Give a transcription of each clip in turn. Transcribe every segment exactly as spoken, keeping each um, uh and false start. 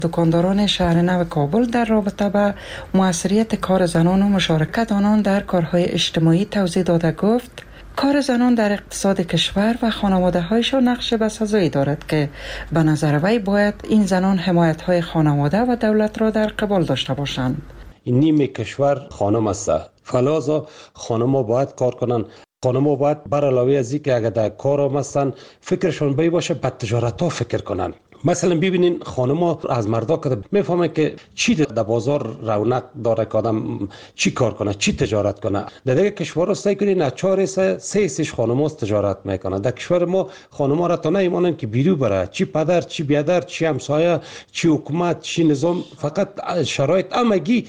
دکانداران شهر نو کابل در رابطه با موثریت کار زنان و مشارکت آنان در کارهای اجتماعی توضیح داده گفت کار زنان در اقتصاد کشور و خانواده هایشان نقش بسزایی دارد که به نظر وی باید این زنان حمایت های خانواده و دولت را در قبال داشته باشند. این نیم کشور خانم است، فلازا خانم ها باید کار کنند. خانم ها باید بر علاوه از اینکه اگر در کار هم هستن فکرشون بی باشه به تجارت ها فکر کنن. مثلا ببینین خانم ها از مردا که میفهمه که چی در بازار رونق داره که آدم چی کار کنه، چی تجارت کنه. در دیگه کشور ها سعی کنین از چهار سه سه سش خانم ها تجارت میکنه. در کشور ما خانم ها را تا نمیمانن که بیرو بره، چی پدر چی بیادر چی همسایه چی حکومت چی نظام، فقط شرایط همگی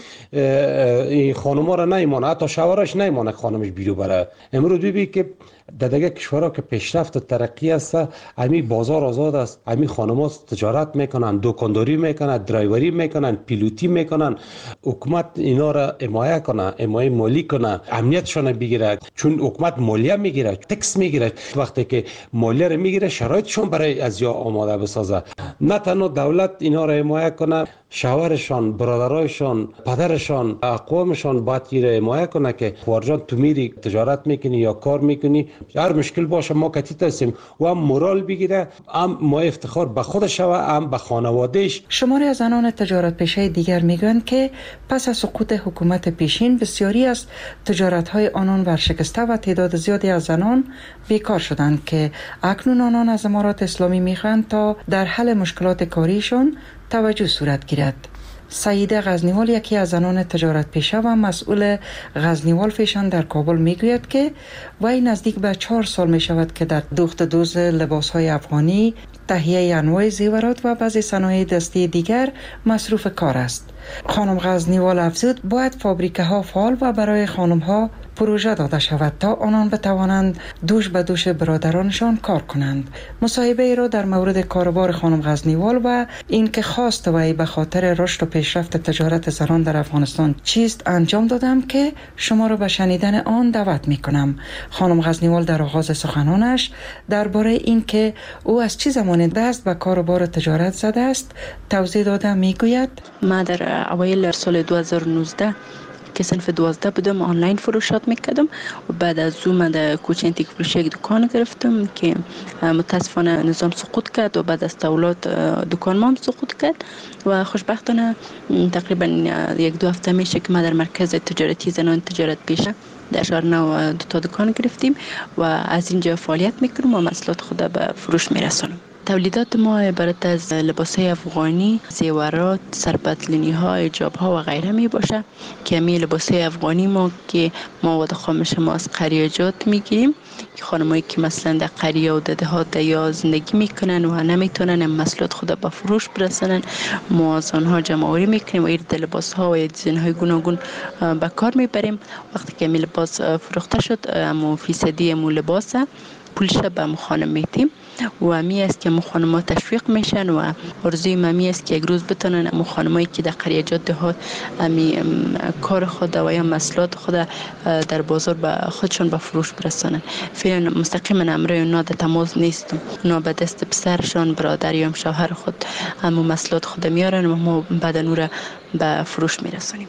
این خانم ها را نمیمانه، حتی شوهرش نمیمانه خانمش بیرو بره. امروز ببین که در دیگه کشورها که پیشرفت و ترقی است، امی بازار آزاد است، امی خانم‌ها تجارت میکنن، دکانداری میکنن، درایوری میکنن، پیلوتی میکنن. حکومت اینا را حمایت کنه، حمایت مالی کنه، امنیتشون بگیره، چون حکومت مالیه میگیره، تکس میگیره. وقتی که مالیه را میگیره شرایطشون برای از یا آماده بسازه. نه تنها دولت اینا را حمایت کنه، شوهرشان، برادرایشان، پدرشان، اقوامشان باید ایره حمایت کنه که خواجان تو میری تجارت میکنی یا کار میکنی، هر مشکل باشه ما کتیت هستیم و هم مورال بگیره، هم ما افتخار به خودش و هم به خانوادهش. شماری از زنان تجارت پیشه دیگر میگویند که پس از سقوط حکومت پیشین بسیاری از تجارت‌های آنان ورشکسته و تعداد زیادی از زنان بیکار شدند که اکنون آنان از امارات اسلامی میخواهند تا در حل مشکلات کاریشان توجه صورت گیرد. سعیده غزنیوال یکی از زنان تجارت پیشه و مسئول غزنیوال فیشن در کابل میگوید که وی نزدیک به چهار سال می شود که در دوخت دوز لباس های افغانی، تهیه انواع زیورات و بعضی صنایع دستی دیگر مصروف کار است. خانم غزنیوال افزود باید فابریکه ها فعال و برای خانم ها پروژه داده شود تا آنان بتوانند دوش به دوش برادرانشان کار کنند. مصاحبه ای را در مورد کاروبار خانم غزنیوال و اینکه خواست وی به خاطر رشد و پیشرفت تجارت زنان در افغانستان چیست انجام دادم که شما را به شنیدن آن دعوت می کنم. خانم غزنیوال در آغاز سخنانش درباره اینکه او از چه زمان دست به کاروبار تجارت زده است توضیح داده می گوید: ما در اوایل سال دو هزار و نوزده که صنف دوازده بودم آنلاین فروشات میکردم و بعد از زوم در کوچه انتیک فروشی یک دکان گرفتم که متاسفانه نظام سقوط کرد و بعد از تولات دکان ما هم سقوط کرد و خوشبختانه تقریبا یک دو هفته میشه که ما در مرکز تجارتی زنان تجارت پیشه در شهر نو دو تا دکان گرفتیم و از اینجا فعالیت میکنم و محصولات خود به فروش میرسونم. تولیدات ما عبارت از لباس‌های افغانی، زیورات، سرپتلینی ها، حجاب ها و غیره می باشه که می لباس‌های افغانی ما که مواد خامش ما از قریجات میگیریم که خانمایی که مثلا در قریه و دهات یا زندگی میکنن و نمیتونن محصولات خود به فروش برسونن، ما از آنها جمع آوری میکنیم و این لباس ها و دیزاین های گوناگون به کار میبریم. وقتی که می لباس فروخته شد امو فیصدی امو لباس پولش به مو خانم میتیم و امی است که مو خانم‌ها تشویق میشن و آرزوی ممی است که یک روز بتونن مو خانمایی که در قریجات دهات امی کار خود و یا محصولات خود در بازار به خودشون به فروش برسونن. فعلا مستقیما امروی اونا در تماس نیستم، اونا به دست پسرشان، برادر یا شوهر خود امو محصولات خود میارن و ما بعد نور به فروش میرسونیم.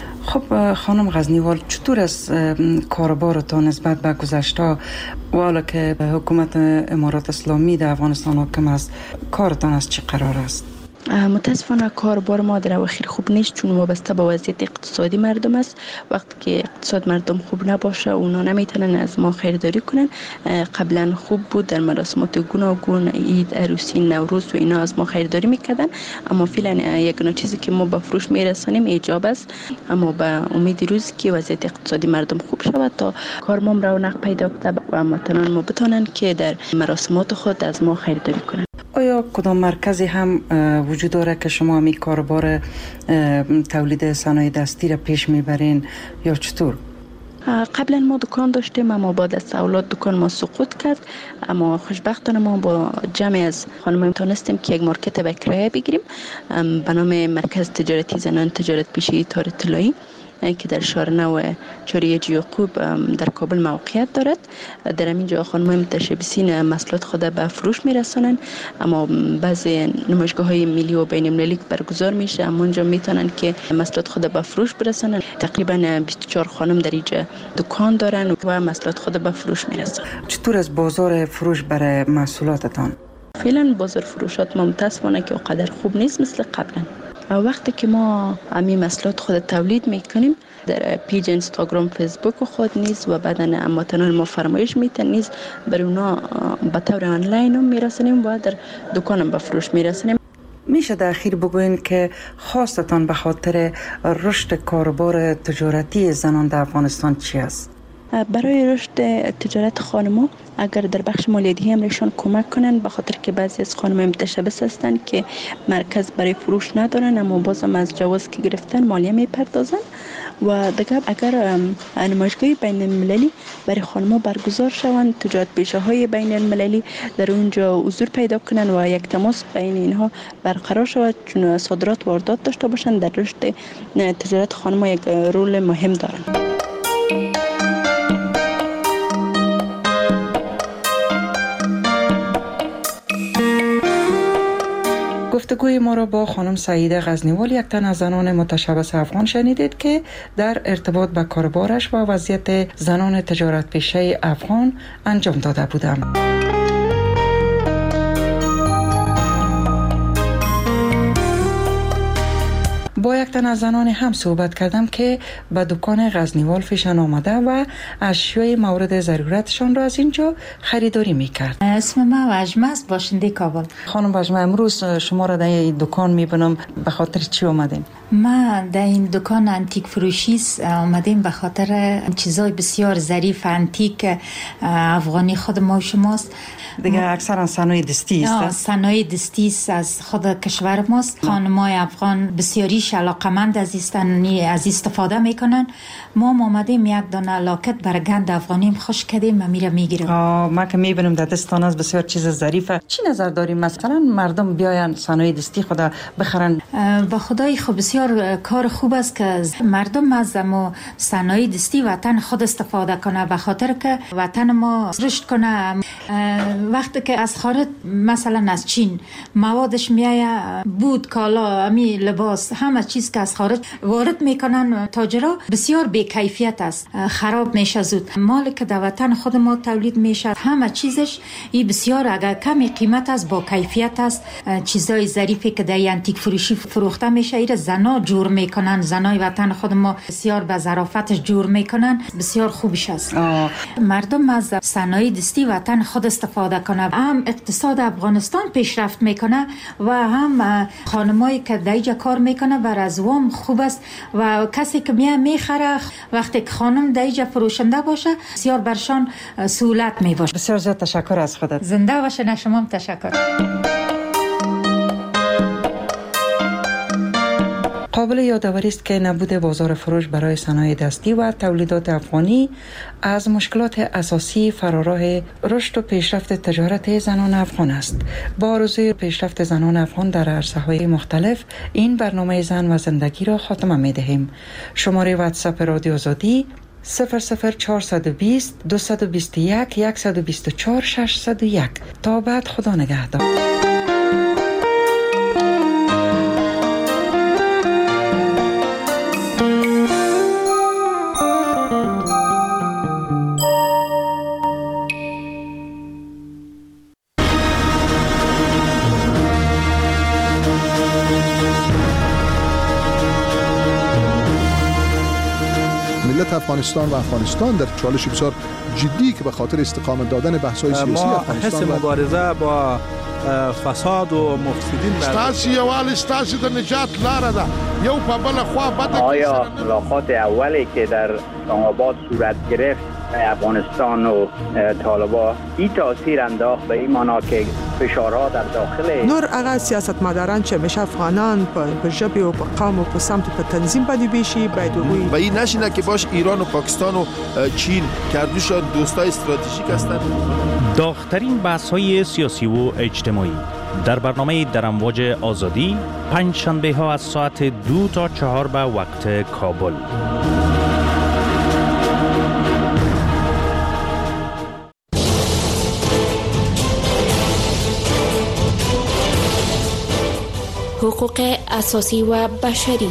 خب خانم غزنیوال، چطور از کاروبارتان نسبت به گذشته و حالا که حکومت امارات اسلامی در افغانستان حاکم است کارتان از چه قرار است؟ متاسفانه کاروبار ما در اواخر خوب نیست، چون وابسته به وضعیت اقتصادی مردم است. وقتی که اقتصاد مردم خوب نباشه اونا نمیتونن از ما خریداری کنن. قبلا خوب بود، در مراسمات گوناگون، عید، عروسی، نوروز و اینا از ما خریداری میکردن، اما فعلا یک چیزی که ما به فروش میرسانیم ایجاب است. اما به امید روزی که وضعیت اقتصادی مردم خوب شود تا کار ما رونق پیدا کنه و هموطنان ما بتونن که در مراسمات خود از ما خریداری کنن. آیا کدام مرکزی هم وجود داره که شما می کاربار تولید صنایع دستی را پیش میبرین یا چطور؟ قبلا ما دکان داشتیم اما بعد از تولات دکان ما سقوط کرد، اما خوشبختانه ما با جمع از خانم تونستیم که یک مارکت به کرایه بگیریم به نام مرکز تجارتی زنان تجارت پیشه تار طلایی که در شهر نو چوریج یعقوب در کابل موقعیت دارد. در اینجا خانم‌های متشبثین محصولات خود به فروش میرسانند، اما بعضی نمایشگاه‌های ملی و بین‌المللی برگزار میشه، اما اونجا میتونن که محصولات خود به فروش برسانند. تقریبا بیست و چهار خانم در اینجا دکان دارن و محصولات خود به فروش میرسانند. چطور از بازار فروش برای محصولاتتان؟ فعلا بازار فروشات ما متاسفانه که اونقدر خوب نیست مثل قبلا. وقتی که ما همین محصولات خود تولید میکنیم در پیج اینستاگرام، فیسبوک خود نیز و بعدا امواتان ما فرمایش میتن نیز برای اونا به طور آنلاین هم میرسونیم و در دکانم به فروش میرسونیم. میشه در اخیر بگوین که خواستتان به خاطر رشد کاروبار تجارتی زنان در افغانستان چی است؟ برای رشد تجارت خانم‌ها اگر در بخش مالیاتی هم ایشان کمک کنن، به خاطر که بعضی از خانم‌ها متشبث هستند که مرکز برای فروش ندارن اما بازم از جواز که گرفتن مالیه میپردازن. و دیگه اگر نمایشگاه بین المللی برای خانم‌ها برگزار شوند، تجارت پیشه‌های بین المللی در اونجا حضور پیدا کنن و یک تماس بین اینها برقرار شود، چون صادرات و واردات داشته باشند، در رشد تجارت خانم‌ها یک رول مهم دارند. گفتگوی ما را با خانم سعیده غزنیوال، یک تن از زنان متشبث افغان شنیدید که در ارتباط به کاربارش و وضعیت زنان تجارت پیشه افغان انجام داده بودم. با یک تن از زنان هم صحبت کردم که به دکان غزنیوال فیشن آمده و اشیای مورد ضرورتشان را از اینجا خریداری میکرد. اسم من وجمه است، باشنده کابل. خانم وجمه، امروز شما را در این دکان میبینم، به خاطر چی آمدین؟ ما در این دکان انتیک فروشی آمدیم به خاطر چیزای بسیار ظریف انتیک افغانی خود ما و شماست. دیگه اکثرا صنایع دستی است. صنایع دستی است از خود کشور ماست. خانم‌های افغان بسیاریش علاقمند از استانی از استفاده میکنن. ما آمدیم یک دانه لاکت بر گند افغانیم خوش کردیم و میره میگیرم. ما که میبینم در دستان از بسیار چیز ظریفه. چی نظر داریم مثلا مردم بیاین صنایع دستی خدا بخرن؟ با خدای خود بسیار کار خوب است که مردم از ما صنایع دستی وطن خود استفاده کنه، به خاطر که وطن ما رشد کنه. وقتی که از خارج مثلا از چین موادش میایه، بود، کالا، امی لباس، همه چیز که از خارج وارد میکنن تاجرها بسیار بی کیفیت است، خراب میشه زود. مال که در وطن خود ما تولید میشه همه چیزش ای بسیار اگر کمی قیمت است با کیفیت است. چیزای ظریفی که در انتیک فروشی فروخته میشه ایره زنا جور میکنن، زنای وطن خود ما بسیار به ظرافتش جور میکنن، بسیار خوبش است. آه. مردم از صنایع دستی وطن خود استفاده کنه، هم اقتصاد افغانستان پیشرفت میکنه و هم خانمایی که دیجا کار میکنه بر از وام خوب است و کسی که میه میخره وقتی که خانم دیجا فروشنده باشه بسیار برشان سهولت میباشه. بسیار زیاد تشکر از خودت. زنده باشه. نه شما هم تشکر. قابل یادآوری است که نبود بازار فروش برای صنایع دستی و تولیدات افغانی از مشکلات اساسی فراراه رشد و پیشرفت تجارت زنان افغان است. با آرزوی پیشرفت زنان افغان در عرصه‌های مختلف این برنامه زن و زندگی را خاتمه می‌دهیم. شماره واتساپ رادیو آزادی صفر صفر چهارصد و بیست دویست و بیست و یک صد و بیست و چهار ششصد و یک. تا بعد، خدا نگهدار. افغانستان و افغانستان در چالش بسیار جدی که به خاطر استقامت دادن بحث‌های سیاسی افغانستان ما حس مبارزه با فساد و مفسدین ستاسي یوال ستاسي د نجات لاره ده یو په بل خوا بده. آیا ملاقات اولی که در اسلام آباد صورت گرفت افغانستان و طالبان این تاثیر انداخت به این معنا که فشارها در داخل نور هغه سیاستمداران چې همیشه افغانان په ژبه او په قوم او په سمت په تنظیم باندې بیشي باید وي و این نشینه که باش ایران و پاکستان و چین کردوشان دوستای استراتژیک هستند. داغ‌ترین بحث‌های سیاسی و اجتماعی در برنامه در امواج آزادی پنج شنبه ها از ساعت دو تا چهار به وقت کابل. حقوق اساسی و بشری.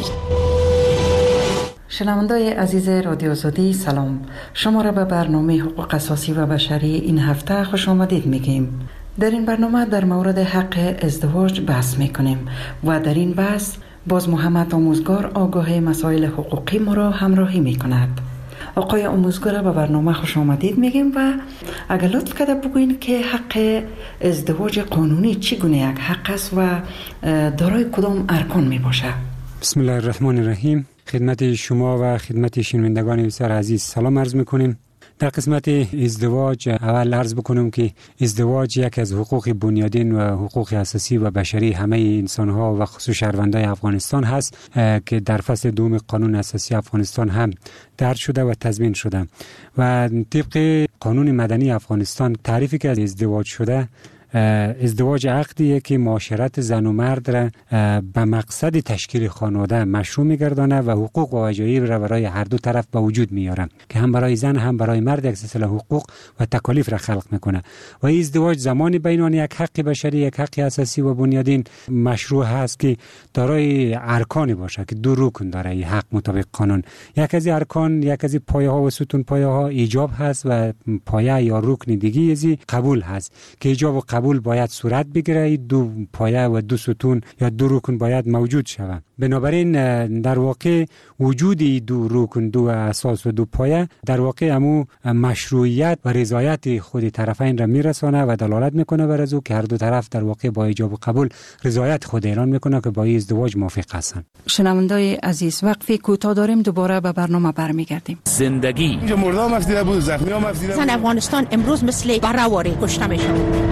شنوندای عزیز رادیو آزادی سلام، شما را به برنامه حقوق اساسی و بشری این هفته خوش آمدید میگیم. در این برنامه در مورد حق ازدواج بحث میکنیم و در این بحث باز محمد آموزگار آگاه مسائل حقوقی ما را همراهی میکند. آقای آموزگار به برنامه خوش آمدید میگیم و اگر لطف کرده بگوین که حق ازدواج قانونی چگونه یک حق است و دارای کدام ارکان می باشه؟ بسم الله الرحمن الرحیم. خدمت شما و خدمت شنوندگان بسیار عزیز سلام عرض میکنیم. در قسمت ازدواج اول عرض بکنم که ازدواج یک از حقوق بنیادین و حقوق اساسی و بشری همه انسان‌ها و خصوص شهروندان افغانستان هست که در فصل دوم قانون اساسی افغانستان هم درج شده و تضمین شده و طبق قانون مدنی افغانستان تعریفی که از ازدواج شده، ازدواج عقدیه که معاشرت زن و مرد را به مقصد تشکیل خانواده مشروع می‌گردانه و حقوق و وجایب را برای هر دو طرف به وجود میاره که هم برای زن هم برای مرد یک سلسله حقوق و تکالیف را خلق میکنه و این ازدواج زمانی بین آن یک حق بشری، یک حق اساسی و بنیادین مشروع هست که دارای ارکانی باشه که دو رکن داره این حق مطابق قانون. یک از ارکان، یک از پایه ها و ستون پایه ها ایجاب هست و پایه یا رکن دیگه ازی قبول هست که ایجاب و قبول باید صورت بگیره. دو پایه و دو ستون یا دو رکن باید موجود شود. بنابراین در واقع وجودی دو رکن، دو اساس و دو پایه در واقع همو مشروعیت و رضایت خود طرفین را میرسانه و دلالت میکنه بر از او که هر دو طرف در واقع با ایجاب و قبول رضایت خود اعلان میکنه که با این ازدواج موافق هستند. شنوندای عزیز وقفه کوتاه داریم، دوباره به برنامه برمیگردیم. زندگی اینجا مردم افسیده بود، زخمی هم افسیده بود. زن افغانستان امروز مثل برآوری کشته میشه.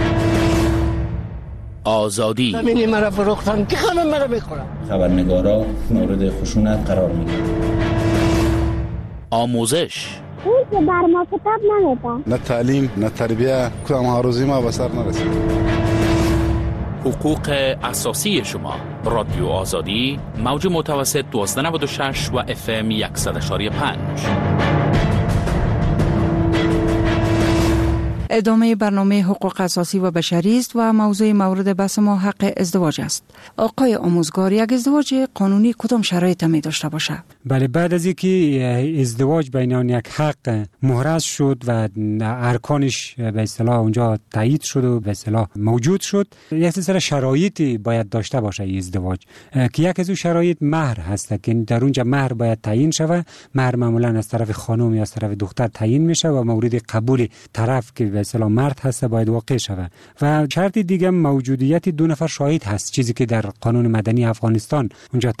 آزادی زمینی مرا فروختن که خانم مرا بخورم. خبرنگارا مورد خشونت قرار میگیرن. آموزش اون که بر ما کتاب نمیده. نه تعلیم نه تربیه، کدام هاروزی ما به سر نرسید. حقوق اساسی شما. رادیو آزادی موج متوسط دوازده نود و شش و اف ام صد و یک و پنج. ادامه برنامه حقوق اساسی و بشری است و موضوع مورد بحث ما حق ازدواج است. آقای آموزگار، یک ازدواج قانونی کدام شرایط می داشته باشه؟ بله، بعد از اینکه ازدواج بین آن یک حق محرز شد و ارکانش به اصطلاح اونجا تایید شد و به اصطلاح موجود شد، یک سلسله شرایطی باید داشته باشه این ازدواج که یک از اون شرایط مهر هست که در اونجا مهر باید تعیین شود. مهر معمولا از طرف خانم یا از طرف دختر تعیین میشه و مورد قبول طرف که به اصطلاح مرد هست باید واقع شود. و شرط دیگه موجودیت دو نفر شاهد هست، چیزی که در قانون مدنی افغانستان اونجا